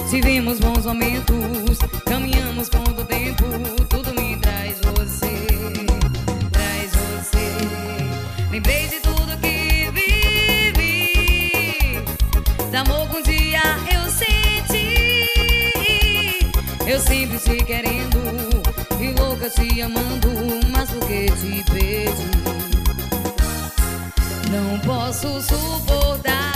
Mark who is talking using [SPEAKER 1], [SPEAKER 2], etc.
[SPEAKER 1] Tivemos bons momentos, caminhamos com o tempo. Tudo me traz você, traz você. Lembrei de tudo que vivi, do amor que um dia eu senti. Eu sempre te querendo e louca te amando, mas por que te perdi? Não posso suportar